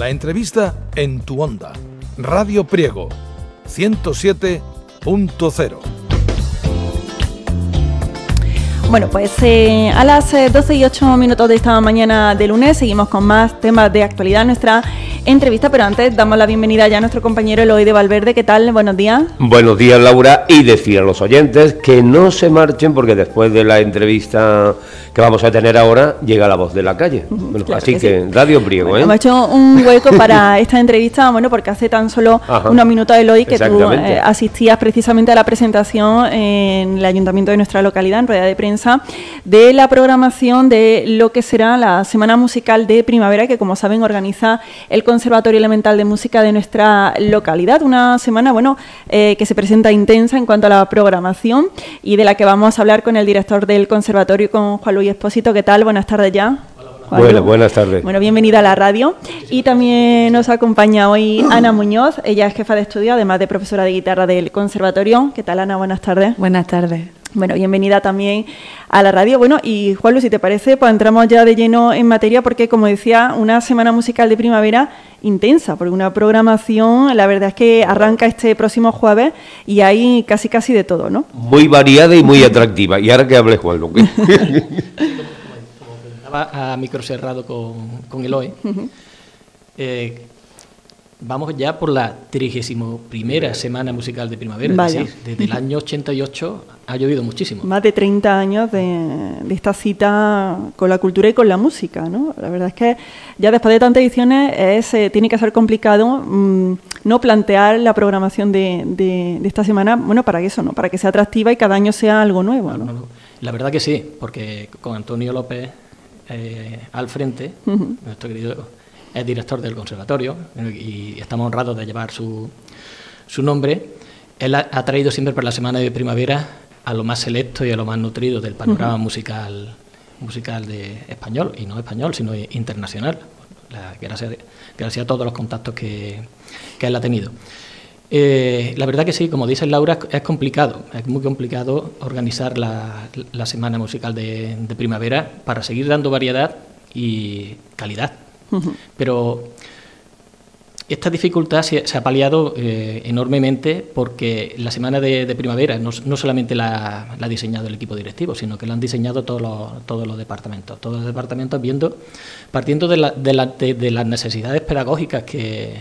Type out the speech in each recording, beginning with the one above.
La entrevista en tu onda. Radio Priego 107.0. Bueno, pues a las 12 y 8 minutos de esta mañana de lunes seguimos con más temas de actualidad en nuestra entrevista, pero antes damos la bienvenida ya a nuestro compañero Eloy de Valverde. ¿Qué tal? Buenos días. Buenos días, Laura, y decir a los oyentes que no se marchen porque después de la entrevista que vamos a tener ahora llega la voz de la calle. Bueno, claro así que sí. Radio Priego, bueno, hemos hecho un hueco para esta entrevista, bueno, porque hace tan solo unos minutos, Eloy, que tú asistías precisamente a la presentación en el ayuntamiento de nuestra localidad, en rueda de prensa, de la programación de lo que será la Semana Musical de Primavera, que como saben organiza el Conservatorio Elemental de Música de nuestra localidad. Una semana, bueno, que se presenta intensa en cuanto a la programación y de la que vamos a hablar con el director del conservatorio, con Juan Luis Espósito. ¿Qué tal? Buenas tardes ya. Buenas tardes. Bueno, bienvenida a la radio. Y también nos acompaña hoy Ana Muñoz. Ella es jefa de estudio, además de profesora de guitarra del conservatorio. ¿Qué tal, Ana? Buenas tardes. Buenas tardes. Bueno, bienvenida también a la radio. Bueno, y Juan Luis, si te parece, pues entramos ya de lleno en materia porque, como decía, una semana musical de primavera intensa, porque una programación, la verdad es que arranca este próximo jueves y hay casi de todo, ¿no? Muy variada y muy atractiva. Y ahora que hable Juan Luis. A micro cerrado con Eloy. Vamos ya por la 31ª Semana Musical de Primavera. Vaya. Es decir, desde el año 88 ha llovido muchísimo. Más de 30 años de esta cita con la cultura y con la música, ¿no? La verdad es que ya después de tantas ediciones tiene que ser complicado no plantear la programación de esta semana, bueno, para eso, ¿no? Para que sea atractiva y cada año sea algo nuevo, ¿no? No. La verdad que sí, porque con Antonio López al frente, nuestro querido es director del conservatorio y estamos honrados de llevar su nombre. Él ha traído siempre para la semana de primavera a lo más selecto y a lo más nutrido del panorama musical de español, y no español, sino internacional, gracias a todos los contactos que él ha tenido. La verdad que sí, como dice Laura, es muy complicado organizar la semana musical de primavera para seguir dando variedad y calidad. Pero esta dificultad se ha paliado enormemente porque la semana de primavera no solamente la ha diseñado el equipo directivo, sino que la han diseñado todos los departamentos. Todos los departamentos partiendo de las necesidades pedagógicas que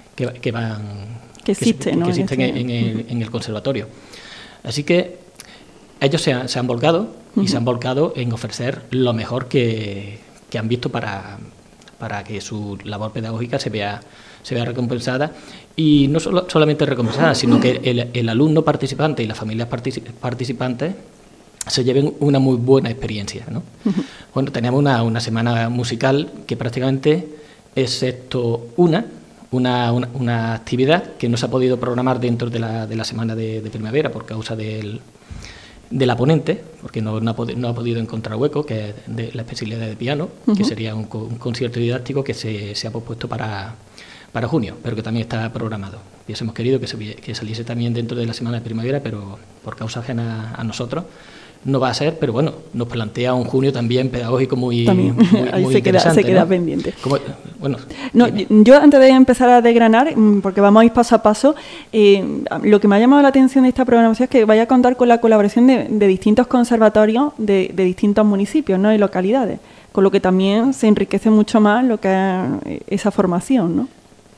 existen en el conservatorio. Así que ellos se han volcado y se han volcado en ofrecer lo mejor que han visto para que su labor pedagógica se vea recompensada, y no solamente recompensada, sino que el alumno participante y las familias participantes se lleven una muy buena experiencia, ¿no? Bueno, tenemos una semana musical que prácticamente, excepto una actividad que no se ha podido programar dentro de la semana de primavera por causa de la ponente, porque no ha podido encontrar hueco, que es de la especialidad de piano, que sería un concierto didáctico que se ha pospuesto para junio, pero que también está programado. Hubiésemos querido que saliese también dentro de la semana de primavera, pero por causa ajena a nosotros no va a ser, pero bueno, nos plantea un junio también pedagógico muy interesante, se queda ¿no? pendiente. Bueno, yo antes de empezar a desgranar, porque vamos a ir paso a paso, lo que me ha llamado la atención de esta programación es que vaya a contar con la colaboración de distintos conservatorios de distintos municipios, ¿no? Y localidades, con lo que también se enriquece mucho más lo que es esa formación, ¿no?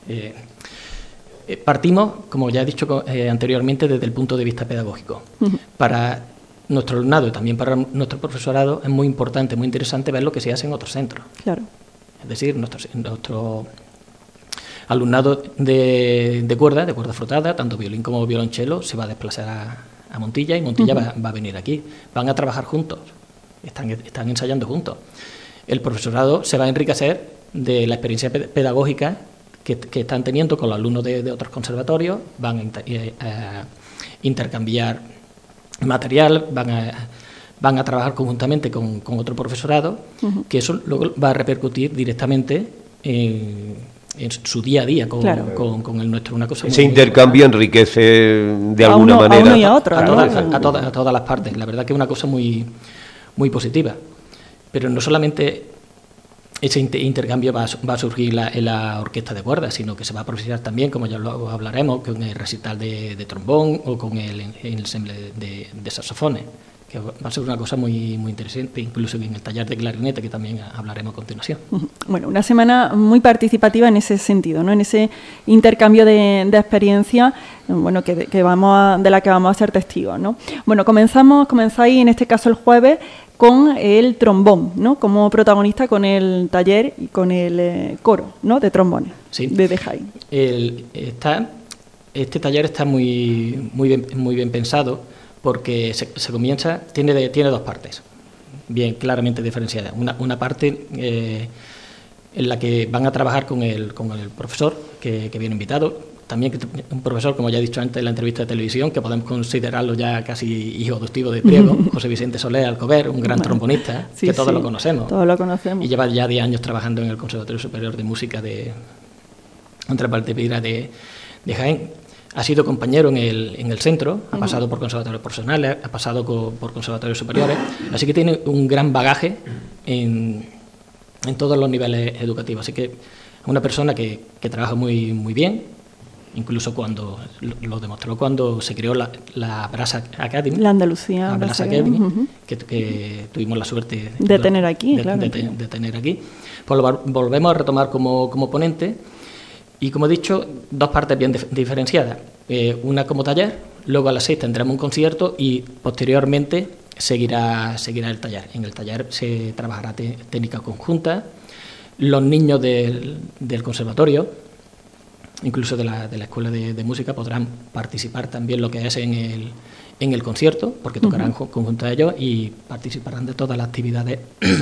Partimos, como ya he dicho anteriormente, desde el punto de vista pedagógico. Para nuestro alumnado y también para nuestro profesorado es muy importante, muy interesante ver lo que se hace en otros centros. Claro. Es decir, nuestro alumnado de cuerda frotada, tanto violín como violonchelo, se va a desplazar a Montilla, y Montilla va a venir aquí. Van a trabajar juntos, están ensayando juntos. El profesorado se va a enriquecer de la experiencia pedagógica que están teniendo con los alumnos de otros conservatorios, van a intercambiar material, van a trabajar conjuntamente con otro profesorado, que eso luego va a repercutir directamente en su día a día con el nuestro. Una cosa ese intercambio enriquece de alguna manera a uno y a otro, a todas las partes. La verdad que es una cosa muy, muy positiva. Pero no solamente ese intercambio va a surgir en la orquesta de cuerdas, sino que se va a profesionalizar también, como ya luego hablaremos, con el recital de trombón o con el ensemble de saxofones, que va a ser una cosa muy, muy interesante, incluso en el taller de clarinete, que también hablaremos a continuación. Bueno, una semana muy participativa en ese sentido, ¿no? En ese intercambio de experiencia, bueno, de la que vamos a ser testigos, ¿no? Bueno, comenzáis en este caso el jueves con el trombón, ¿no? Como protagonista, con el taller y con el coro, ¿no? De trombones, sí, de Jaén. Este taller está muy bien pensado, porque se comienza, tiene dos partes, bien claramente diferenciadas. Una parte en la que van a trabajar con el profesor que viene invitado, también un profesor, como ya he dicho antes en la entrevista de televisión, que podemos considerarlo ya casi hijo adoptivo de Priego, José Vicente Soler Alcover, un gran trombonista, sí, que todos lo conocemos. Todos lo conocemos. Y lleva ya 10 años trabajando en el Conservatorio Superior de Música de Valdepira de Jaén. Ha sido compañero en el centro, ha pasado por conservatorios profesionales, ha pasado por conservatorios superiores, así que tiene un gran bagaje en todos los niveles educativos. Así que es una persona que trabaja muy, muy bien, incluso cuando lo demostró cuando se creó la Brasa Academy. La Andalucía Brasa Academy, que tuvimos la suerte de tener aquí. De tener aquí. Pues lo volvemos a retomar como ponente. Y como he dicho, dos partes bien diferenciadas. Una como taller, luego a las 6 tendremos un concierto y posteriormente seguirá el taller. En el taller se trabajará técnica conjunta. Los niños del conservatorio, incluso de la Escuela de Música, podrán participar también lo que es en el concierto, porque tocarán conjunto a ellos y participarán de todas las actividades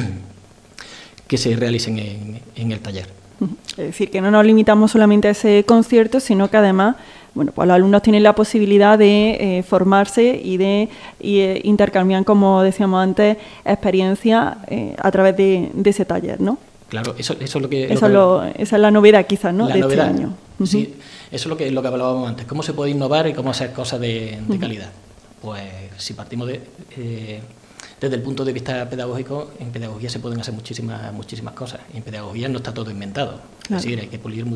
que se realicen en el taller. Es decir, que no nos limitamos solamente a ese concierto, sino que además, bueno, pues los alumnos tienen la posibilidad de formarse y de intercambiar, como decíamos antes, experiencias a través de ese taller, ¿no? Claro, eso es lo que... esa es la novedad quizás, ¿no? La de novedad, este año. Sí, eso es lo que hablábamos antes. ¿Cómo se puede innovar y cómo hacer cosas de calidad? Pues si partimos desde el punto de vista pedagógico, en pedagogía se pueden hacer muchísimas cosas. Y en pedagogía no está todo inventado. Claro. Es decir, hay que pulir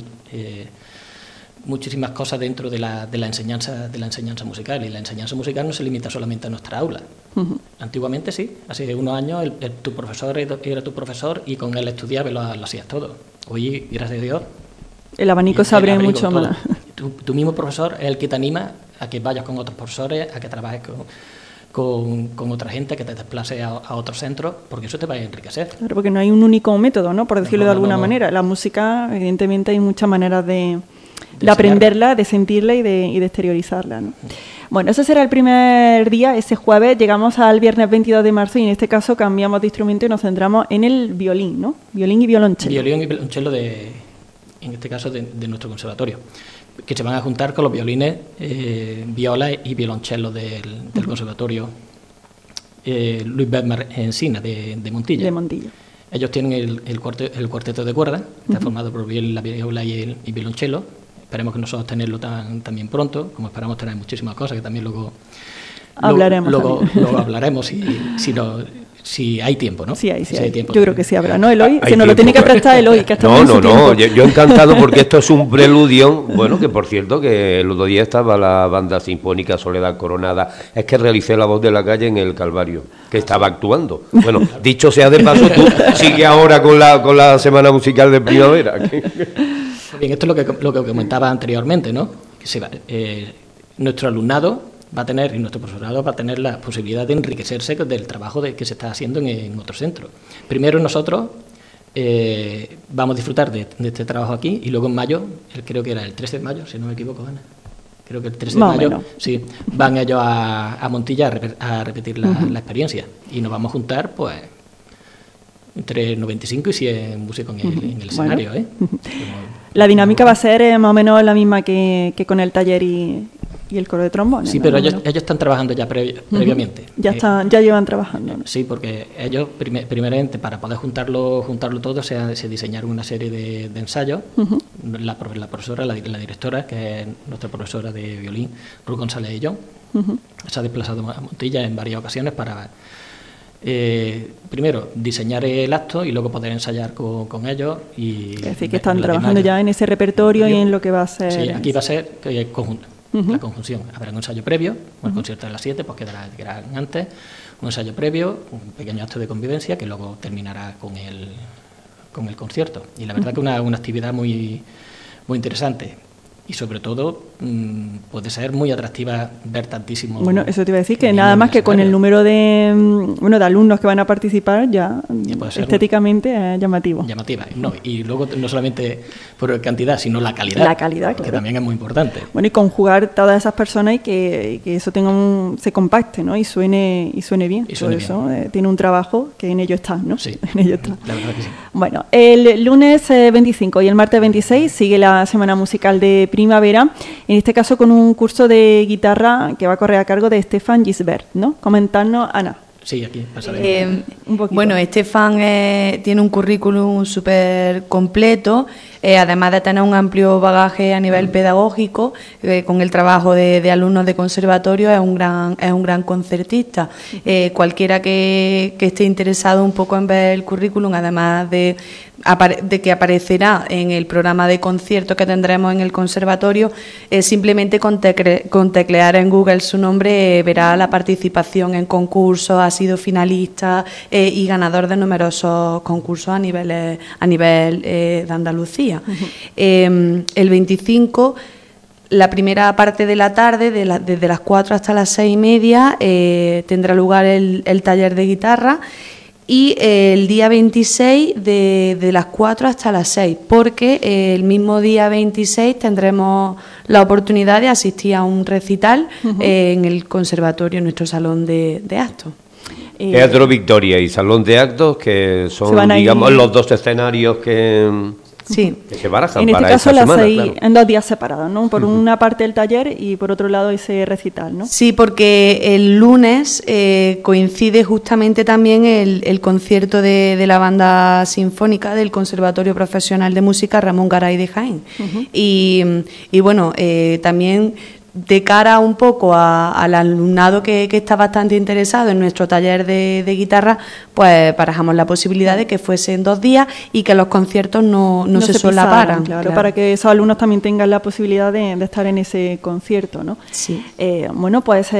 muchísimas cosas dentro de la enseñanza musical. Y la enseñanza musical no se limita solamente a nuestra aula. Antiguamente sí, hace unos años tu profesor era tu profesor y con él estudiabas y lo hacías todo. Hoy, gracias a Dios, el abanico se abre mucho más. Tu mismo profesor es el que te anima a que vayas con otros profesores, a que trabajes con otra gente, que te desplaces a otros centros, porque eso te va a enriquecer. Claro, porque no hay un único método, ¿no? Por decirlo de alguna manera. La música, evidentemente, hay muchas maneras de aprenderla, de sentirla y de exteriorizarla, ¿no? Bueno, ese será el primer día, ese jueves. Llegamos al viernes 22 de marzo y en este caso cambiamos de instrumento y nos centramos en el violín, ¿no? Violín y violonchelo. Violín y violonchelo en este caso de nuestro conservatorio, que se van a juntar con los violines, viola y violonchelo del conservatorio Luis Bedmar Encina de Montilla. De Montilla. Ellos tienen el cuarteto de cuerda, está formado por la viola y violonchelo. Esperemos que nosotros tenerlo también pronto, como esperamos tener muchísimas cosas que también luego hablaremos si hay tiempo, ¿no? Sí hay tiempo. Yo creo que sí habrá, ¿no, Eloy? Que nos lo tiene que prestar Eloy, que hasta No, yo encantado porque esto es un preludio, bueno, que por cierto, que el otro día estaba la banda sinfónica Soledad Coronada, es que realicé La Voz de la Calle en el Calvario, que estaba actuando. Bueno, dicho sea de paso, tú sigue ahora con la Semana Musical de Primavera. Bien, esto es lo que comentaba anteriormente, ¿no? Que nuestro alumnado va a tener, y nuestro profesorado va a tener la posibilidad de enriquecerse del trabajo que se está haciendo en otro centro. Primero nosotros vamos a disfrutar de este trabajo aquí y luego en mayo, creo que era el 13 de mayo, si no me equivoco, Ana. Creo que el 13 de mayo sí, van ellos a Montilla a repetir la experiencia y nos vamos a juntar pues entre 95 y 100 músicos en el escenario. La dinámica va a ser más o menos la misma que con el taller y el coro de trombones. Sí, pero ellos están trabajando ya previamente. Ya llevan trabajando, ¿no? Sí, porque ellos primeramente para poder juntarlo todo se diseñaron una serie de ensayos. La profesora, la directora, que es nuestra profesora de violín, Ruth González y yo, se ha desplazado a Montilla en varias ocasiones para primero diseñar el acto y luego poder ensayar con ellos. Es decir, que están trabajando ya en ese repertorio y en lo que va a ser. Sí, aquí va a ser conjunto. La conjunción. Habrá un ensayo previo, el concierto de las 7, pues quedará antes, un ensayo previo, un pequeño acto de convivencia que luego terminará con el concierto. Y la verdad que una actividad muy, muy interesante. Y sobre todo puede ser muy atractiva ver tantísimos. Bueno, eso te iba a decir, que nada más que con el número de alumnos que van a participar ya estéticamente es llamativo. Llamativa. No, y luego no solamente por cantidad, sino la calidad. La calidad, que claro. También es muy importante. Bueno, y conjugar todas esas personas y que eso se compacte, ¿no? Y suene bien. Y suene todo bien. Eso tiene un trabajo que en ello está, ¿no? Sí, en ello está. La verdad que sí. Bueno, el lunes 25 y el martes 26 sigue la Semana Musical de Primavera, en este caso con un curso de guitarra que va a correr a cargo de Stefan Gisbert, ¿no? Comentarnos, Ana. Sí, aquí pasaremos. Un poquito. Bueno, Stefan tiene un currículum súper completo, además de tener un amplio bagaje a nivel pedagógico, con el trabajo de alumnos de conservatorio, es un gran concertista. Cualquiera que esté interesado un poco en ver el currículum, además de que aparecerá en el programa de conciertos que tendremos en el conservatorio, simplemente con teclear en Google su nombre verá la participación en concursos, ha sido finalista y ganador de numerosos concursos a nivel de Andalucía. El 25, la primera parte de la tarde, desde las 4 hasta las 6:30, tendrá lugar el taller de guitarra. Y el día 26 de las 4 hasta las 6, porque el mismo día 26 tendremos la oportunidad de asistir a un recital en el conservatorio, en nuestro salón de actos. Teatro Victoria y Salón de Actos, que son, digamos, los dos escenarios que se barajan en este para caso esta semana, claro. En 2 días separados, ¿no? Por una parte el taller y por otro lado ese recital, ¿no? Sí, porque el lunes coincide justamente también el concierto de la banda sinfónica del Conservatorio Profesional de Música Ramón Garay de Jaén. Y bueno, también de cara un poco al alumnado que está bastante interesado en nuestro taller de guitarra, pues barajamos la posibilidad de que fuesen 2 días y que los conciertos no se solaparan. Claro, para que esos alumnos también tengan la posibilidad de estar en ese concierto, ¿no? Sí. Bueno, pues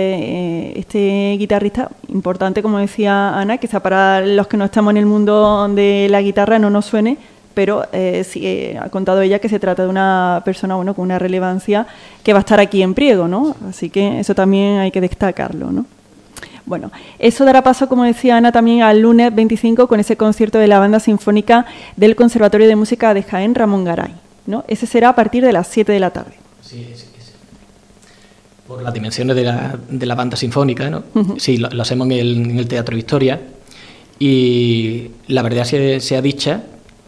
este guitarrista, importante, como decía Ana, quizá para los que no estamos en el mundo de la guitarra no nos suene, pero sí, ha contado ella que se trata de una persona, bueno, con una relevancia que va a estar aquí en Priego, ¿no? Así que eso también hay que destacarlo, ¿no? Bueno, eso dará paso, como decía Ana, también al lunes 25 con ese concierto de la Banda Sinfónica del Conservatorio de Música de Jaén, Ramón Garay, ¿no? Ese será a partir de las 7 de la tarde. Sí. Por las dimensiones de la Banda Sinfónica, ¿no? Sí, lo hacemos en el Teatro Victoria y la verdad sea dicha,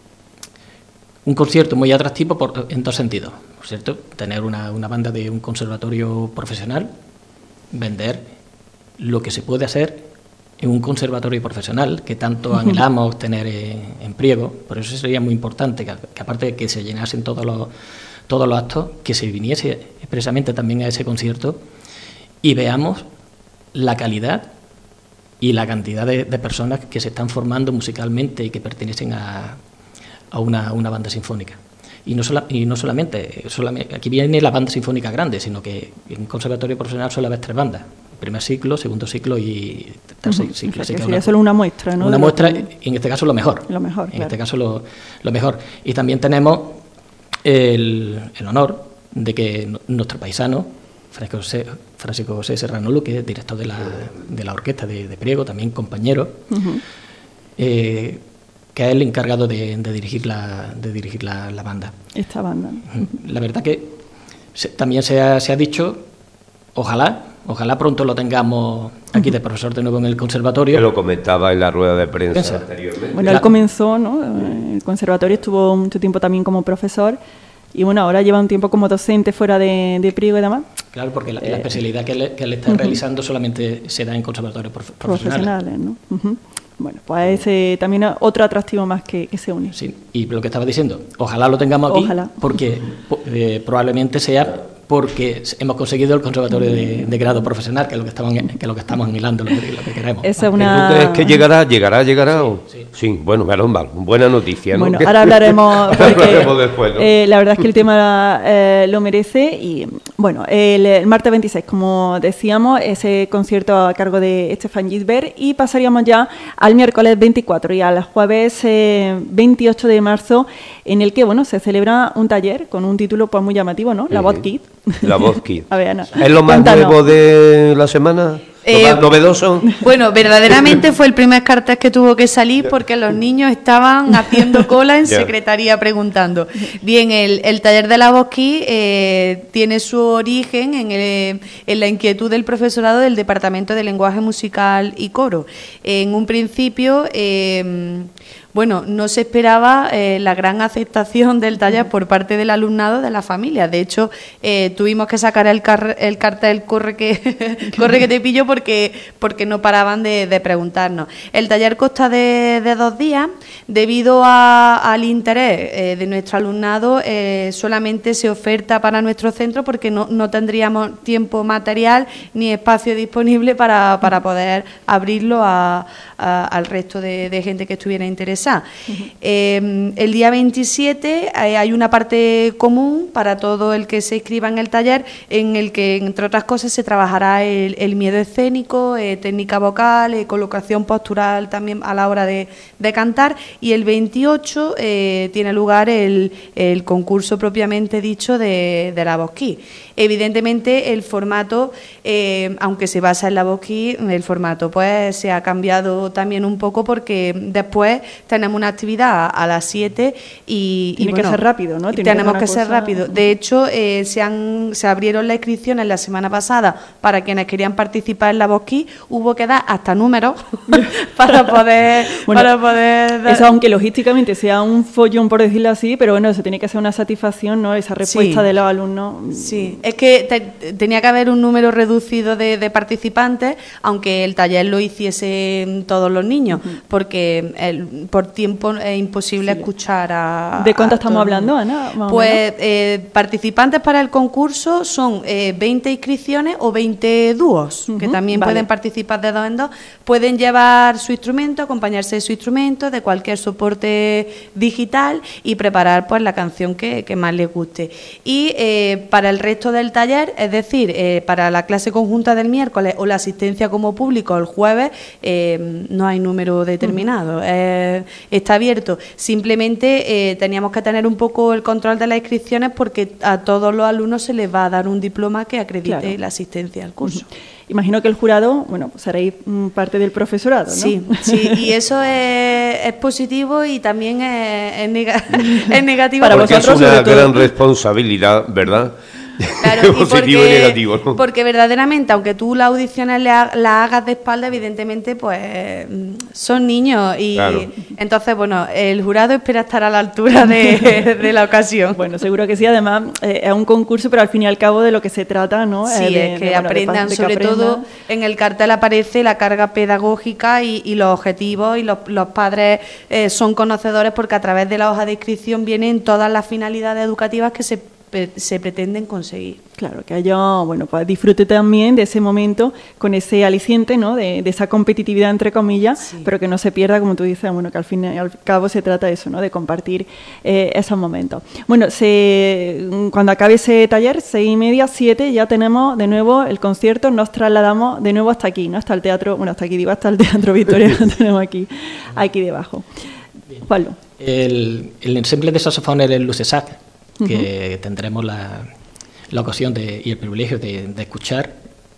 un concierto muy atractivo en 2 sentidos, ¿cierto? Tener una banda de un conservatorio profesional, vender lo que se puede hacer en un conservatorio profesional que tanto anhelamos tener en Priego. Por eso sería muy importante que aparte de que se llenasen todos los actos, que se viniese expresamente también a ese concierto y veamos la calidad y la cantidad de personas que se están formando musicalmente y que pertenecen a una banda sinfónica. Y no solamente, aquí viene la banda sinfónica grande, sino que en un conservatorio profesional suele haber 3 bandas: primer ciclo, segundo ciclo y tercer ciclo. Así que sería solo una muestra, ¿no? Una muestra, en este caso lo mejor. En este caso lo mejor. Y también tenemos el honor de que nuestro paisano, Francisco José Serrano Luque, director de la orquesta de Priego, también compañero, que es el encargado de dirigir la banda. Esta banda. La verdad que también se ha dicho, ojalá pronto lo tengamos aquí de profesor de nuevo en el conservatorio. Que lo comentaba en la rueda de prensa anteriormente. Bueno, él comenzó, ¿no? El conservatorio, estuvo mucho tiempo también como profesor y bueno, ahora lleva un tiempo como docente fuera de Priego y demás. Claro, porque la especialidad que él está realizando solamente se da en conservatorios profesionales, ¿no? Bueno, pues también otro atractivo más que se une. Sí, y lo que estaba diciendo, ojalá lo tengamos aquí, porque probablemente sea porque hemos conseguido el conservatorio de grado profesional, que es lo que estamos anhelando, lo que queremos. Esa es una... ¿Tú crees que llegará? Sí. Sí, bueno, menos mal, buena noticia, ¿no? Bueno, ahora hablaremos, porque, después, ¿no? La verdad es que el tema lo merece. Y bueno, el martes 26, como decíamos, ese concierto a cargo de Stefan Gisbert, y pasaríamos ya al miércoles 24 y al jueves 28 de marzo, en el que, bueno, se celebra un taller con un título pues muy llamativo, ¿no? La Voz Kid. La Voz Kid. A ver, Ana, ¿Es lo más cuéntanos. nuevo de la semana? ¿Lo más novedoso? Bueno, verdaderamente fue el primer cartel que tuvo que salir porque los niños estaban haciendo cola en secretaría preguntando. Bien, el taller de la Voz Kid tiene su origen en la inquietud del profesorado del Departamento de Lenguaje Musical y Coro. En un principio... bueno, no se esperaba la gran aceptación del taller por parte del alumnado de la familia. De hecho, tuvimos que sacar el cartel corre que te pillo porque no paraban de preguntarnos. El taller consta de 2 días. Debido al interés de nuestro alumnado, solamente se oferta para nuestro centro porque no tendríamos tiempo material ni espacio disponible para poder abrirlo al resto de gente que estuviera interesada. El día 27 hay una parte común para todo el que se inscriba en el taller, en el que, entre otras cosas, se trabajará el miedo escénico, técnica vocal, colocación postural también a la hora de cantar, y el 28 tiene lugar el concurso propiamente dicho de la Voz Kid. Evidentemente el formato, aunque se basa en la Voz Kid, el formato pues se ha cambiado también un poco porque después tenemos una actividad a las 7 y Tiene que ser rápido, ¿no? Tenemos que ser rápido. De hecho, se abrieron las inscripciones la semana pasada para quienes querían participar en la Voz Kid. Hubo que dar hasta números para poder dar... Eso, aunque logísticamente sea un follón, por decirlo así, pero bueno, eso tiene que ser una satisfacción, ¿no? Esa respuesta de los alumnos. Sí, es que tenía que haber un número reducido de participantes, aunque el taller lo hiciesen todos los niños, porque por tiempo es imposible escuchar a... ¿De cuánto estamos hablando, Ana? Pues participantes para el concurso son 20 inscripciones o 20 dúos, que también pueden participar de 2 en 2. Pueden llevar su instrumento, acompañarse de su instrumento, de cualquier soporte digital, y preparar pues la canción que más les guste. Y para el resto del taller, es decir, para la clase conjunta del miércoles o la asistencia como público el jueves, no hay número determinado. Está abierto. Simplemente teníamos que tener un poco el control de las inscripciones porque a todos los alumnos se les va a dar un diploma que acredite la asistencia al curso. Imagino que el jurado, bueno, pues seréis parte del profesorado, ¿no? Sí, y eso es positivo y también es negativo. Para vosotros, es una gran responsabilidad, ¿verdad? Claro, positivo y negativo, ¿no? Porque verdaderamente, aunque tú las audiciones las hagas de espalda, evidentemente, pues son niños y entonces, bueno, el jurado espera estar a la altura de la ocasión. Bueno, seguro que sí. Además, es un concurso, pero al fin y al cabo de lo que se trata, ¿no? Sí, es que aprendan, sobre todo en el cartel aparece la carga pedagógica y los objetivos, y los padres son conocedores porque a través de la hoja de inscripción vienen todas las finalidades educativas que se pretenden conseguir. Claro, que haya, bueno, pues disfrute también de ese momento con ese aliciente, ¿no? De esa competitividad, entre comillas, pero que no se pierda, como tú dices, bueno, que al fin y al cabo se trata de eso, ¿no? De compartir esos momentos. Bueno, cuando acabe ese taller, 6:30, 7, ya tenemos de nuevo el concierto, nos trasladamos de nuevo hasta aquí, ¿no? Hasta el teatro, bueno, hasta aquí digo, hasta el Teatro Victoria, lo tenemos aquí debajo. Pablo. El ensemble de saxofones del Lucesac, que tendremos la ocasión y el privilegio de escuchar.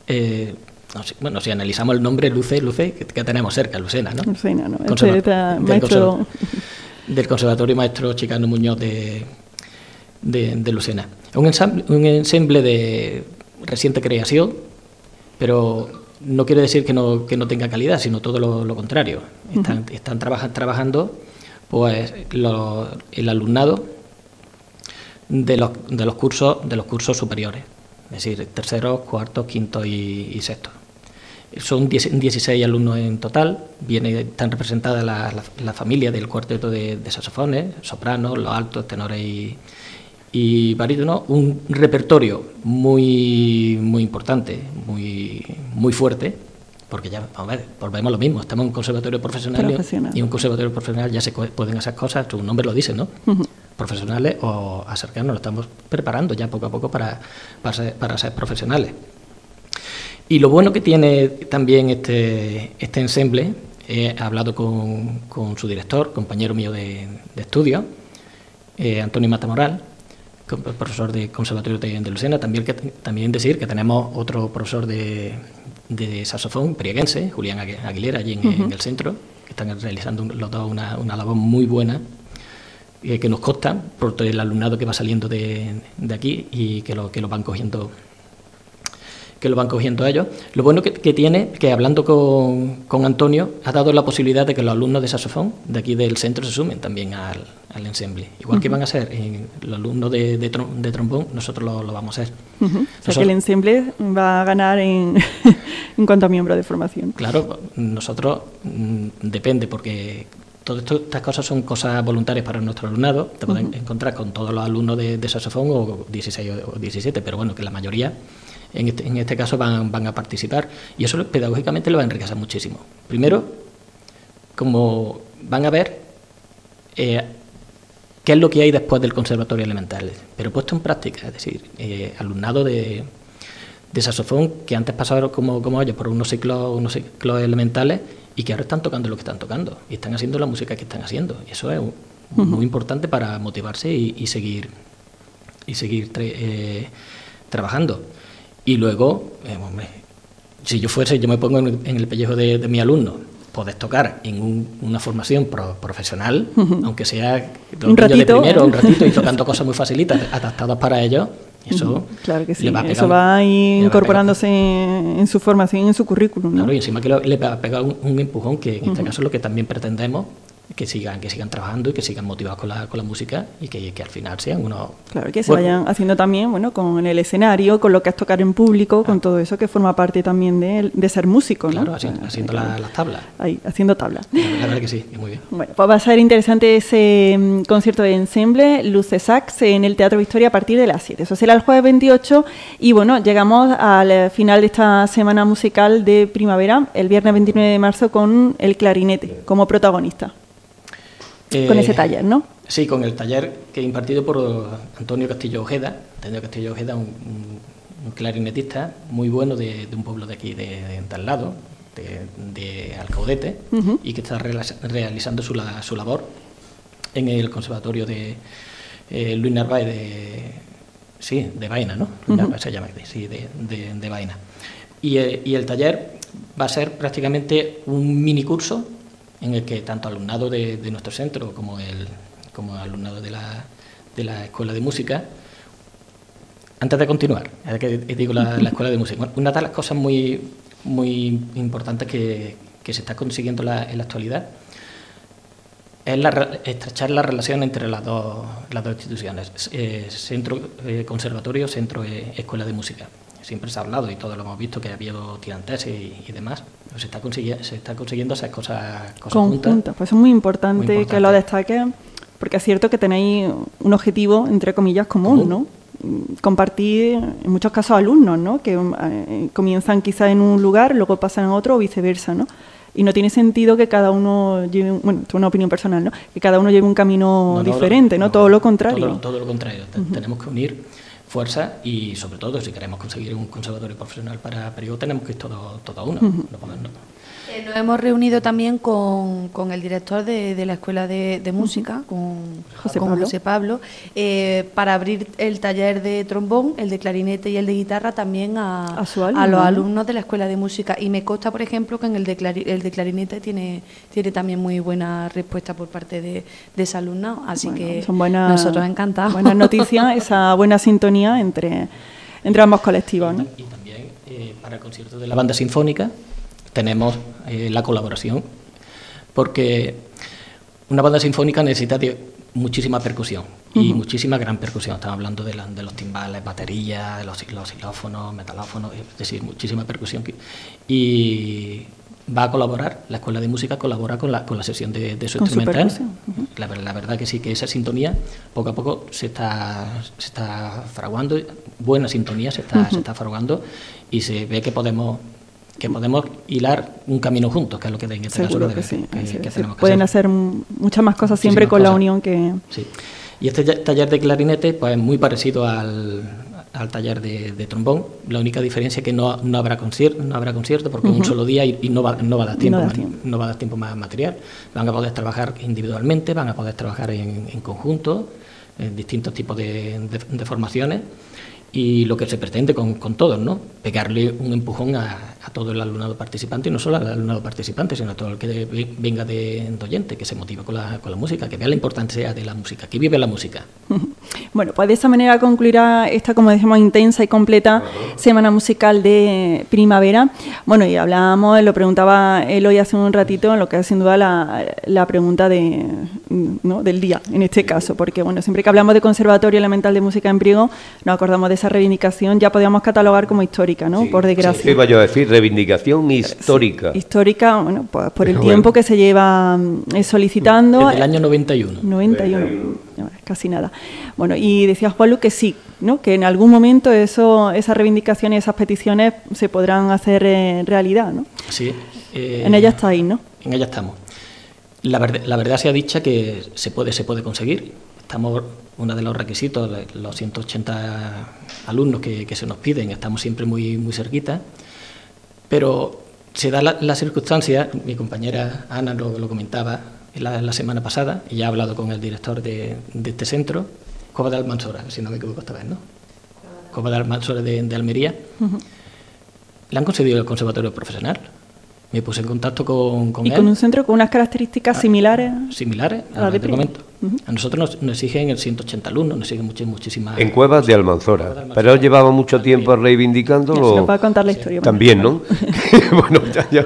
Si analizamos el nombre Luce, que tenemos cerca, Lucena, ¿no? Lucena, ¿no? Maestro del Conservatorio Maestro Chicano Muñoz de Lucena. Un ensemble de reciente creación, pero no quiere decir que no tenga calidad, sino todo lo contrario. Están trabajando pues el alumnado de los cursos superiores, es decir, terceros, cuartos, quintos y sextos. Son 16 alumnos en total. Están representadas la familia del cuarteto de saxofones, sopranos, los altos, tenores y barítono, un repertorio muy importante, muy fuerte, porque ya, vamos a ver, volvemos a lo mismo, estamos en un conservatorio profesional. Y un conservatorio profesional ya se pueden hacer cosas, su nombre lo dice, ¿no? Profesionales o acercarnos, lo estamos preparando ya poco a poco para ser profesionales. Y lo bueno que tiene también este ensemble, he hablado con su director, compañero mío de estudio, Antonio Matamoral, profesor de Conservatorio de Lucena, también decir que tenemos otro profesor de saxofón prieguense, Julián Aguilera, allí en el centro, que están realizando los dos una labor muy buena, que nos consta por todo el alumnado que va saliendo de aquí y que lo van cogiendo ellos. Lo bueno que tiene, que hablando con Antonio, ha dado la posibilidad de que los alumnos de saxofón de aquí del centro se sumen también al ensemble. Igual que van a ser los alumnos de trombón, nosotros lo vamos a hacer. O sea que el ensemble va a ganar en cuanto a miembros de formación. Claro, nosotros depende, porque todas estas cosas son cosas voluntarias para nuestro alumnado. Te pueden encontrar con todos los alumnos de saxofón, o 16 o 17, pero bueno, que la mayoría en este caso van a participar, y eso pedagógicamente lo va a enriquecer muchísimo. Primero, como van a ver qué es lo que hay después del conservatorio elemental, pero puesto en práctica, es decir, alumnado de saxofón que antes pasaron como ellos por unos ciclos elementales y que ahora están tocando lo que están tocando y están haciendo la música que están haciendo, y eso es muy importante para motivarse y seguir trabajando. Y luego, hombre, si yo me pongo en el pellejo de mi alumno, poder tocar en una formación profesional, aunque sea un ratito, de primero, un ratito, y tocando cosas muy facilitas, adaptadas para ellos, eso claro que sí, eso va a ir incorporándose en su formación y en su currículum, ¿no? Claro, y encima que le va a pegar un empujón, que en este caso es lo que también pretendemos, que sigan trabajando y que sigan motivados con la música, y que al final sean unos... Claro, que se vayan haciendo también, con el escenario, con lo que es tocar en público, con todo eso que forma parte también de ser músico, ¿no? Claro, haciendo las tablas. Ahí, haciendo tablas. La verdad que sí, muy bien. Bueno, pues va a ser interesante ese concierto de ensemble, Luce Sax, en el Teatro Victoria a partir de las 7. Eso será el jueves 28, y bueno, llegamos al final de esta semana musical de primavera, el viernes 29 de marzo, con el clarinete como protagonista. Con ese taller, ¿no? Sí, con el taller que he impartido por Antonio Castillo Ojeda. Antonio Castillo Ojeda, un clarinetista muy bueno de un pueblo de aquí, de al lado, de Alcaudete, y que está realizando su labor en el conservatorio de Luis Narváez de Baena, ¿no? Se llama, sí, de Baena. Y el taller va a ser prácticamente un mini curso en el que tanto alumnado de nuestro centro como alumnado de la Escuela de Música, antes de continuar, digo la Escuela de Música, una de las cosas muy importantes que se está consiguiendo en la actualidad es estrechar la relación entre las dos instituciones, centro conservatorio, centro Escuela de Música. Siempre se ha hablado, y todos lo hemos visto, que ha habido tirantes y demás. Se está consiguiendo hacer cosas juntas. Pues es muy importante que lo destaques, porque es cierto que tenéis un objetivo, entre comillas, común, ¿no? Compartir, en muchos casos, alumnos, ¿no? Que comienzan quizás en un lugar, luego pasan a otro, o viceversa, ¿no? Y no tiene sentido que cada uno lleve, bueno, esto es una opinión personal, ¿no? Que cada uno lleve un camino diferente, ¿no? Todo lo contrario. Todo lo contrario. Tenemos que unir fuerza, y sobre todo, si queremos conseguir un conservatorio profesional para Priego, tenemos que ir todos a uno. No podemos, Nos hemos reunido también con el director de la Escuela de Música, con José Pablo, para abrir el taller de trombón, el de clarinete y el de guitarra también a los alumnos de la Escuela de Música. Y me consta, por ejemplo, que en el de clarinete tiene también muy buena respuesta por parte de ese alumnado. Así que nosotros encantados. Buenas noticias, esa buena sintonía entre ambos colectivos, ¿no? Y también para el concierto de la banda sinfónica tenemos la colaboración, porque una banda sinfónica necesita de muchísima percusión y muchísima gran percusión. Estamos hablando de los timbales, baterías, los xilófonos, metalófonos, es decir, muchísima percusión. Y va a colaborar, la Escuela de Música colabora con la sesión de su instrumental. La verdad que sí, que esa sintonía poco a poco se está fraguando, buena sintonía se está fraguando, y se ve que podemos hilar un camino juntos, que es lo que en este Seguro caso que sí. tenemos que pueden hacer. Muchas más cosas siempre con la unión que... Sí. Y este taller de clarinete pues es muy parecido al taller de trombón. La única diferencia es que no habrá concierto porque es un solo día y no va a dar tiempo, no va a dar tiempo más material. Van a poder trabajar individualmente, van a poder trabajar en conjunto, en distintos tipos de formaciones. Y lo que se pretende con todos, ¿no? Pegarle un empujón a todo el alumnado participante, y no solo al alumnado participante, sino a todo el que venga de oyente, que se motive con la música, que vea la importancia de la música, que vive la música. Bueno, pues de esa manera concluirá esta, como decimos, intensa y completa semana musical de primavera. Bueno, y hablábamos, lo preguntaba Eloy hace un ratito, lo que es sin duda la pregunta del día, en este caso, porque bueno, siempre que hablamos de Conservatorio Elemental de Música en Priego, nos acordamos de esa reivindicación, ya podíamos catalogar como histórica, ¿no? Sí, por desgracia. Sí, iba yo a decir, reivindicación histórica. Sí, histórica, bueno, pues por el tiempo que se lleva solicitando. Desde el año 91. 91, casi nada. Bueno, y decía Juanlu que sí, ¿no? Que en algún momento esas reivindicaciones, esas peticiones se podrán hacer realidad, ¿no? Sí. En ella estáis, ¿no? En ella estamos. La verdad sea dicha que se puede conseguir. Estamos, uno de los requisitos, los 180 alumnos que se nos piden, estamos siempre muy, muy cerquita, pero se da la circunstancia, mi compañera Ana lo comentaba la semana pasada, y ya ha hablado con el director de este centro, Cova de Almansora, si no me equivoco esta vez, ¿no? Cova de Almansora de Almería. Le han concedido el conservatorio profesional. Me puse en contacto con él. ¿Y con un centro con unas características similares? Similares, a la de momento. A nosotros nos exigen el 180 alumnos, nos exigen muchísimas... En Cuevas de Almanzora. Pero llevaba mucho tiempo reivindicándolo. Se nos va a contar la historia. También, ¿no? Bueno, ya.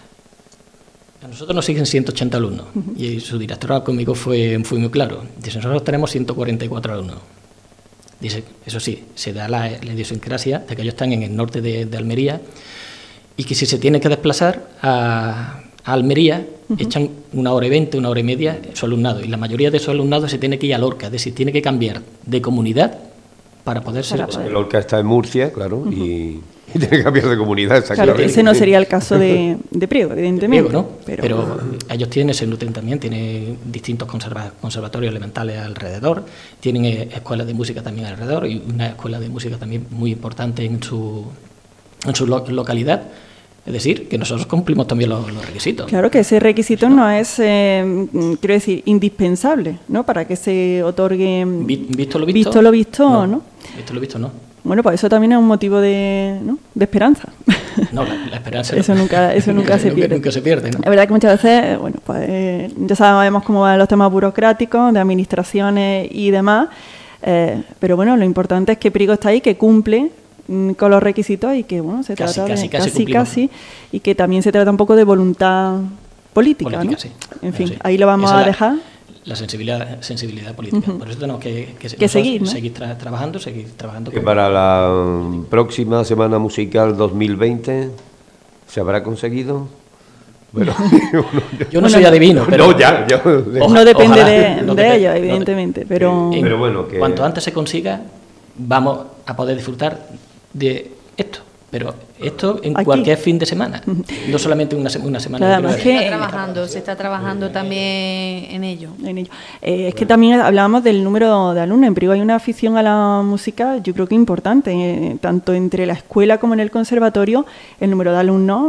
A nosotros nos siguen 180 alumnos. Y su directora conmigo fue muy claro. Dice, nosotros tenemos 144 alumnos. Dice, eso sí, se da la idiosincrasia de que ellos están en el norte de Almería, y que si se tiene que desplazar a Almería, echan 1 hora y 20, 1 hora y media su alumnado, y la mayoría de esos alumnados se tiene que ir a Lorca, es decir, tiene que cambiar de comunidad para poder ser... Lorca está en Murcia, claro, y tiene que cambiar de comunidad. Claro, ese no sería el caso de Priego, evidentemente. De Priego, ¿no? Pero ellos se nutren también, tienen distintos conservatorios elementales alrededor, tienen escuelas de música también alrededor, y una escuela de música también muy importante en su localidad. Es decir, que nosotros cumplimos también los requisitos. Claro que ese requisito no es, quiero decir, indispensable, ¿no? Para que se otorgue... Visto lo visto, ¿no? Visto lo visto, no. Bueno, pues eso también es un motivo de esperanza. No, la esperanza... eso nunca se pierde. Nunca se pierde, ¿no? Es verdad que muchas veces, bueno, pues ya sabemos cómo van los temas burocráticos, de administraciones y demás, pero bueno, lo importante es que Priego está ahí, que cumple con los requisitos, y que bueno, se trata casi y que también se trata un poco de voluntad política, ¿no? Sí. En fin, ahí lo vamos a dejar. La sensibilidad política. Por eso tenemos que seguir, ¿no? seguir trabajando. Que para la próxima semana musical 2020 se habrá conseguido. Bueno, yo no soy adivino, pero no depende de ello, evidentemente, pero bueno, que cuanto antes se consiga, vamos a poder disfrutar de esto, pero esto en cualquier fin de semana, no solamente una semana. Claro, Se está trabajando también en ello. Es que también hablábamos del número de alumnos. En Priego hay una afición a la música, yo creo que importante, tanto entre la escuela como en el conservatorio. El número de alumnos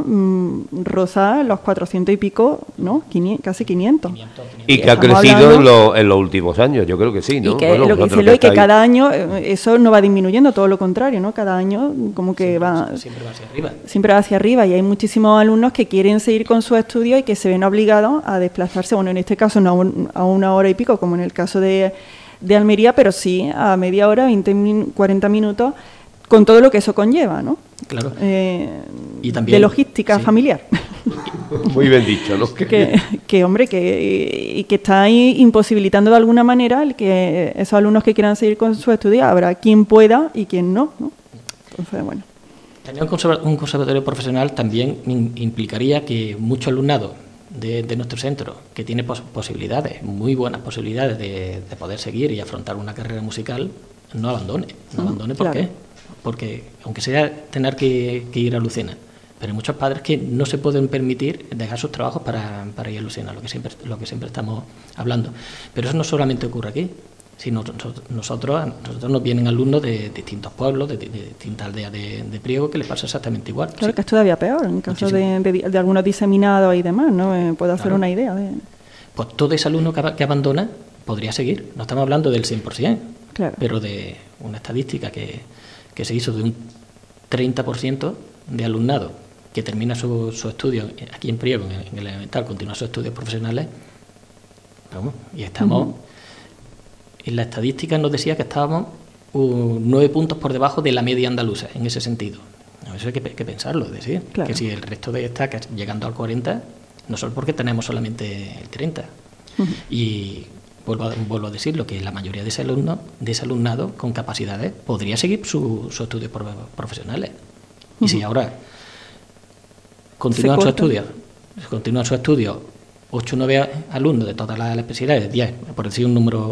roza los 400 y pico, ¿no? Casi 500. Y que ha crecido en los últimos años, yo creo que sí, ¿no? Y que lo que dice Eloy, que cada año eso no va disminuyendo, todo lo contrario, ¿no? Cada año como que siempre va hacia arriba, y hay muchísimos alumnos que quieren seguir con sus estudios y que se ven obligados a desplazarse, bueno, en este caso no a 1 hora y pico, como en el caso de Almería, pero sí a media hora, 40 minutos, con todo lo que eso conlleva, ¿no? Claro. Y también, de logística familiar. Muy bien dicho, ¿no? Que hombre, que está ahí imposibilitando de alguna manera el que esos alumnos que quieran seguir con sus estudios, habrá quien pueda y quien no, ¿no? Entonces, bueno. Tener un conservatorio profesional también implicaría que mucho alumnado de nuestro centro, que tiene posibilidades, muy buenas posibilidades de poder seguir y afrontar una carrera musical, no abandone. ¿Por qué? Porque aunque sea tener que ir a Lucena, pero hay muchos padres que no se pueden permitir dejar sus trabajos para ir a Lucena, lo que siempre estamos hablando. Pero eso no solamente ocurre aquí. Si nosotros nos vienen alumnos de distintos pueblos, de distintas aldeas de Priego, que les pasa exactamente igual. Claro, que es todavía peor, en caso de algunos diseminados y demás, ¿no? Puedo hacer una idea de... Pues todo ese alumno que abandona podría seguir. No estamos hablando del 100%, claro, pero de una estadística que se hizo de un 30% de alumnado que termina su estudio aquí en Priego, en el elemental, continúa sus estudios profesionales. Vamos, y estamos... En la estadística nos decía que estábamos 9 puntos por debajo de la media andaluza, en ese sentido. Eso hay que pensarlo, es decir, claro, que si el resto está llegando al 40, no solo porque tenemos solamente el 30. Y vuelvo a decirlo, que la mayoría de ese alumnado con capacidades podría seguir sus estudios profesionales. Y si ahora continúan sus estudios 8 o 9 alumnos de todas las especialidades, 10, por decir un número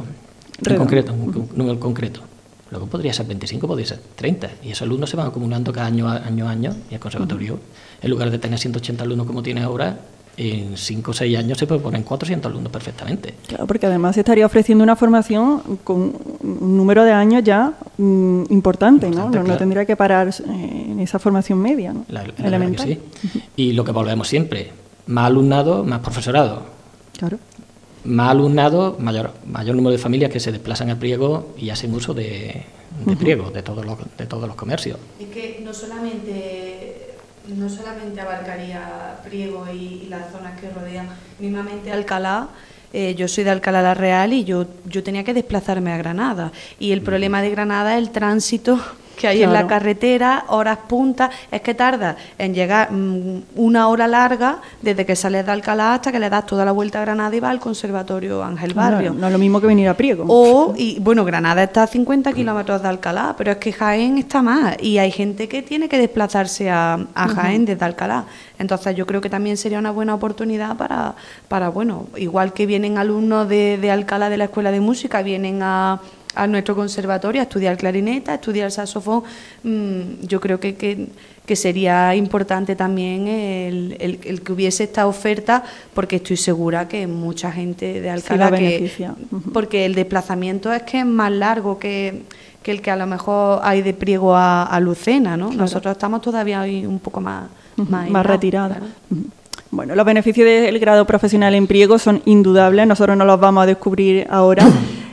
número concreto. Luego podría ser 25, podría ser 30. Y esos alumnos se van acumulando cada año. Y el conservatorio, en lugar de tener 180 alumnos como tiene ahora, en 5 o 6 años se puede poner 400 alumnos perfectamente. Claro, porque además se estaría ofreciendo una formación con un número de años ya importante, ¿no? Claro. No tendría que parar en esa formación media, ¿no? Elemental. Sí. Y lo que volvemos siempre, más alumnado, más profesorado. Claro. Más alumnado, mayor número de familias que se desplazan a Priego y hacen uso de Priego, de todos los comercios. Es que no solamente abarcaría Priego y las zonas que rodean, mismamente Alcalá. Yo soy de Alcalá la Real y yo tenía que desplazarme a Granada. Y el problema de Granada es el tránsito que hay, claro, en la carretera, horas punta, es que tarda en llegar una hora larga desde que sales de Alcalá hasta que le das toda la vuelta a Granada y vas al Conservatorio Ángel Barrio. No es lo mismo que venir a Priego. Bueno, Granada está a 50 kilómetros de Alcalá, pero es que Jaén está más y hay gente que tiene que desplazarse a Jaén desde Alcalá. Entonces yo creo que también sería una buena oportunidad para bueno, igual que vienen alumnos de Alcalá de la Escuela de Música, vienen a nuestro conservatorio a estudiar clarineta, a estudiar saxofón. Yo creo que sería importante también el que hubiese esta oferta, porque estoy segura que mucha gente de Alcalá, porque el desplazamiento es que es más largo que el que a lo mejor hay de Priego a Lucena, ¿no? Claro. Nosotros estamos todavía un poco más retirados. Claro. Bueno, los beneficios del grado profesional en Priego son indudables, nosotros no los vamos a descubrir ahora.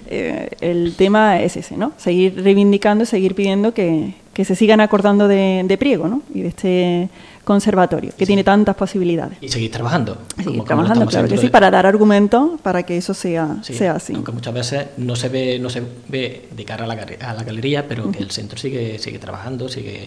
El tema es ese, ¿no? Seguir reivindicando, seguir pidiendo que se sigan acordando de Priego, ¿no? Y de este conservatorio, que tiene tantas posibilidades. Y seguir trabajando. Seguir trabajando, claro que sí, para dar argumentos para que eso sea así. Aunque muchas veces no se ve de cara a la galería, pero que el centro sigue trabajando, sigue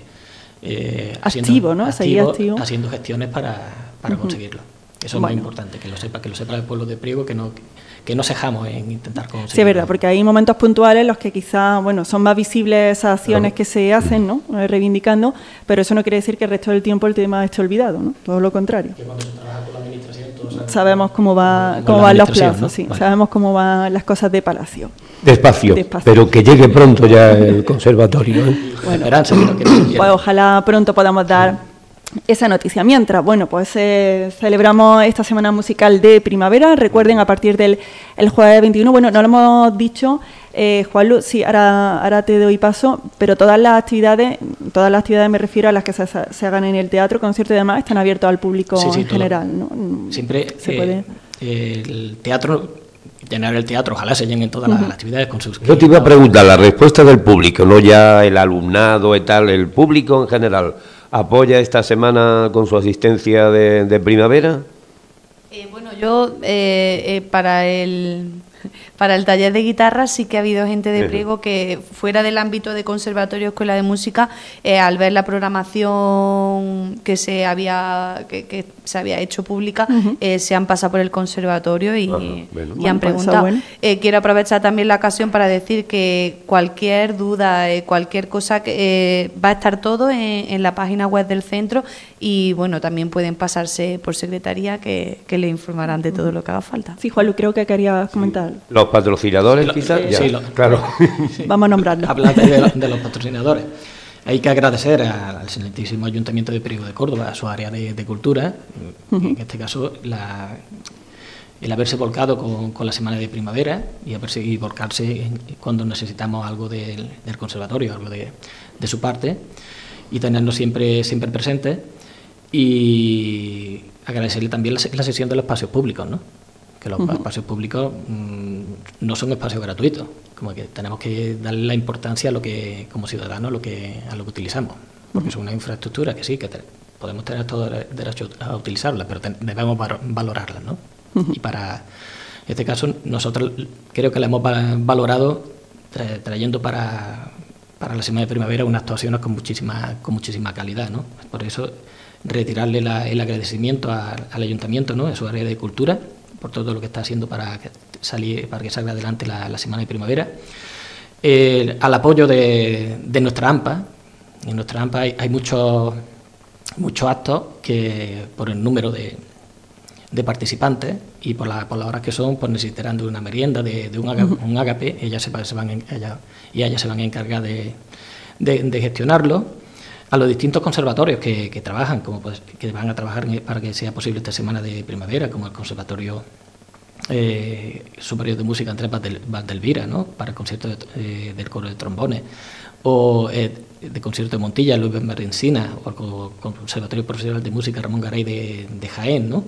activo, ¿no? Haciendo gestiones para conseguirlo. Eso es muy importante, que lo sepa el pueblo de Priego, que no cejamos en intentar conseguirlo. Sí, es verdad, porque hay momentos puntuales en los que quizás, son más visibles esas acciones que se hacen, ¿no? Reivindicando, pero eso no quiere decir que el resto del tiempo el tema esté olvidado, ¿no? Todo lo contrario. Que cuando se trabaja con la administración, sabemos cómo van los plazos, ¿no? Sí, vale. Sabemos cómo van las cosas de Palacio. Despacio, pero que llegue pronto ya el conservatorio. Bueno, pues ojalá pronto podamos dar esa noticia. Mientras, pues celebramos esta semana musical de primavera. Recuerden, a partir del jueves 21, no lo hemos dicho, Juanlu, sí, ahora te doy paso, pero todas las actividades me refiero a las que se hagan en el teatro, concierto y demás, están abiertos al público en general, ¿no? Siempre se puede. El teatro... Llenar el teatro, ojalá se llenen todas las actividades con sus... Yo te iba a preguntar, la respuesta del público, no ya el alumnado y tal, el público en general, ¿apoya esta semana con su asistencia de primavera? Yo para Para el taller de guitarra sí que ha habido gente de Priego que fuera del ámbito de conservatorio, escuela de música, al ver la programación que se había hecho pública, se han pasado por el conservatorio y han preguntado. Quiero aprovechar también la ocasión para decir que cualquier duda, cualquier cosa, va a estar todo en la página web del centro y bueno, también pueden pasarse por secretaría que le informarán de todo lo que haga falta. Sí, Juanlu, creo que querías comentar. Los patrocinadores, quizás. Claro. Vamos a nombrarlos. Hablar de los patrocinadores. Hay que agradecer al excelentísimo Ayuntamiento de Priego de Córdoba, a su área de cultura, en este caso el haberse volcado con la Semana de Primavera y volcarse cuando necesitamos algo del conservatorio, algo de su parte, y tenernos siempre presentes, y agradecerle también la sesión de los espacios públicos, ¿no? Que los espacios públicos no son espacios gratuitos, como que tenemos que darle la importancia a lo que, como ciudadanos, a lo que utilizamos, porque son una infraestructura que sí, que podemos tener todo derecho a utilizarla, pero debemos valorarla, ¿no? Y para este caso nosotros creo que la hemos valorado trayendo para la Semana de Primavera unas actuaciones con muchísima calidad, ¿no? Por eso retirarle el agradecimiento al Ayuntamiento, ¿no?, a su área de cultura, por todo lo que está haciendo para que salga adelante la Semana de Primavera, al apoyo de nuestra AMPA. En nuestra AMPA hay muchos actos que por el número de participantes y por las horas que son, pues necesitarán de una merienda, de un agape. Ellas se van a encargar de gestionarlo. A los distintos conservatorios que trabajan, que van a trabajar para que sea posible esta Semana de Primavera, como el Conservatorio Superior de Música Andrés Valdelvira, ¿no?, para el concierto del coro de trombones, o de concierto de Montilla, Luis Berrencina, o el Conservatorio Profesional de Música Ramón Garay de Jaén, ¿no?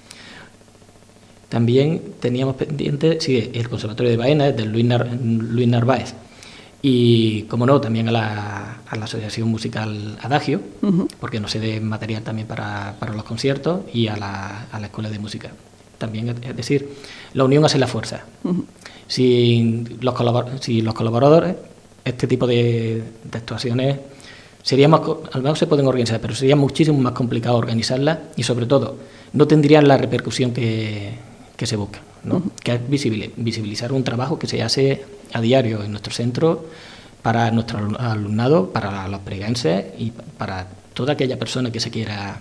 También teníamos pendiente el Conservatorio de Baena, del Luis Narváez. Y, como no, también a la Asociación Musical Adagio, porque nos cede material también para los conciertos, y a la Escuela de Música. También, es decir, la unión hace la fuerza. Sin los colaboradores, este tipo de actuaciones a lo mejor se pueden organizar, pero sería muchísimo más complicado organizarlas y, sobre todo, no tendrían la repercusión que se busca, ¿no? Que es visibilizar un trabajo que se hace a diario en nuestro centro para nuestro alumnado, para los prieguenses y para toda aquella persona que se quiera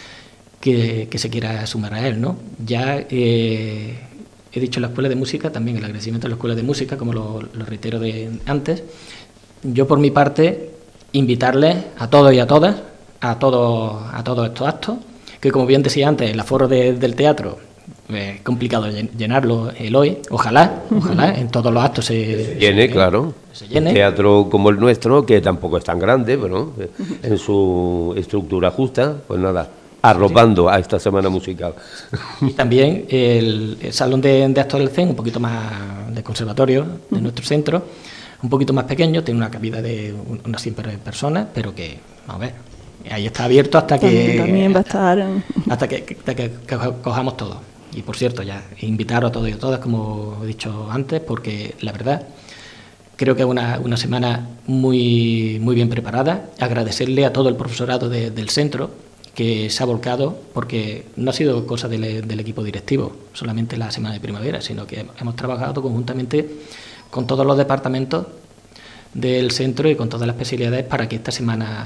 sumar a él, ¿no? Ya he dicho la Escuela de Música, también el agradecimiento a la Escuela de Música, como lo reitero antes. Yo, por mi parte, invitarles a todos y a todas a todos estos actos, que, como bien decía antes, el aforo del teatro es complicado llenarlo hoy. Ojalá en todos los actos se llene. Claro. Se llene. Un teatro como el nuestro, que tampoco es tan grande, pero en su estructura justa, pues nada, arropando a esta semana musical. Y también el salón de actos del CEN, un poquito más de conservatorio de nuestro centro, un poquito más pequeño, tiene una cabida de unas 100 personas, pero que, vamos a ver, ahí está abierto hasta que... También va a estar... Hasta que cojamos todo. Y, por cierto, ya invitar a todos y a todas, como he dicho antes, porque la verdad creo que es una semana muy bien preparada. Agradecerle a todo el profesorado del centro que se ha volcado, porque no ha sido cosa del equipo directivo, solamente la Semana de Primavera, sino que hemos trabajado conjuntamente con todos los departamentos del centro y con todas las especialidades para que esta semana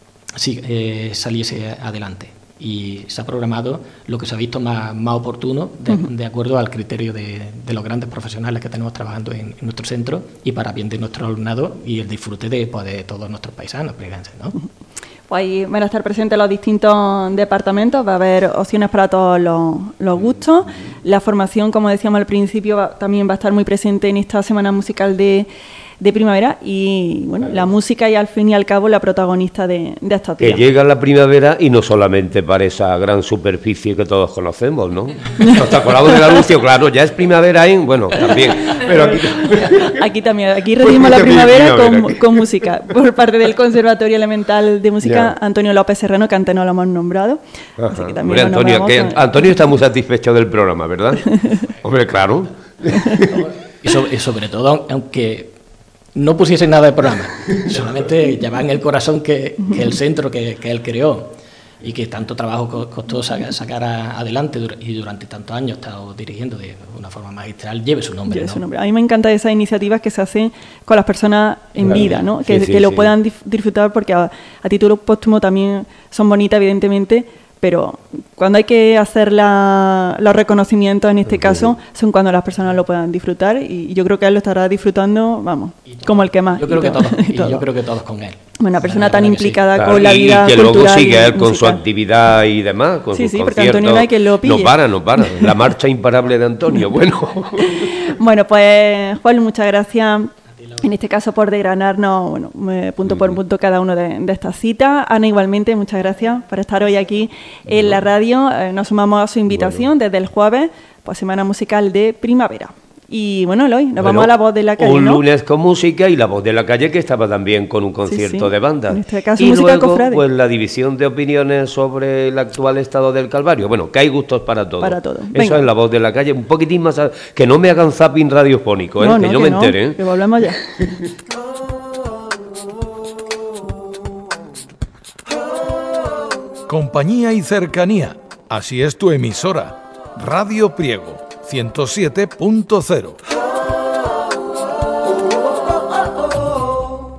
saliese adelante. Y se ha programado lo que se ha visto más oportuno de acuerdo al criterio de los grandes profesionales que tenemos trabajando en nuestro centro y para bien de nuestro alumnado y el disfrute de todos nuestros paisanos prieguenses, ¿no? Pues ahí van a estar presentes los distintos departamentos, va a haber opciones para todos los gustos. La formación, como decíamos al principio, también va a estar muy presente en esta semana musical de primavera y, bueno, la música y, al fin y al cabo, la protagonista de estos días. Que llega la primavera y no solamente para esa gran superficie que todos conocemos, ¿no? ¿Nos acordamos del anuncio? Claro, ya es primavera bueno, también, pero aquí también, aquí recibimos la primavera con música, por parte del Conservatorio Elemental de Música Antonio López Serrano, que antes no lo hemos nombrado. Así que también Antonio está muy satisfecho del programa, ¿verdad? Hombre, claro. Y sobre todo, aunque no pusiesen nada de programa, solamente llevar en el corazón que el centro que él creó y que tanto trabajo costó sacar adelante y durante tantos años ha estado dirigiendo de una forma magistral, lleve su nombre. Lleve su nombre. A mí me encantan esas iniciativas que se hacen con las personas en vida, ¿no? Que lo puedan disfrutar, porque a título póstumo también son bonitas, evidentemente, pero cuando hay que hacer los reconocimientos, en este caso, son cuando las personas lo puedan disfrutar, y yo creo que él lo estará disfrutando, vamos, como el que más. Yo creo que todos, y yo creo que todos con él. Una persona tan implicada con la vida y que cultural, luego sigue él con su actividad y demás, con sus porque conciertos. Antonio no hay quien lo pille. No para. La marcha imparable de Antonio, bueno. Bueno, pues Juan, muchas gracias. En este caso por desgranarnos, punto por punto cada uno de estas citas. Ana, igualmente, muchas gracias por estar hoy aquí en la radio. Nos sumamos a su invitación desde el jueves, pues Semana Musical de Primavera. Y bueno, Eloy, nos vamos a La Voz de la Calle, un lunes con música, y La Voz de la Calle, que estaba también con un concierto de banda. En este caso, y música luego, cofrade. pues la división de opiniones sobre el actual estado del Calvario. Bueno, que hay gustos para todo. Para todo. Eso es La Voz de la Calle, un poquitín más... Que no me hagan zapping radiofónico, que yo me entere. Que volvemos ya. Compañía y cercanía. Así es tu emisora. Radio Priego 107.0.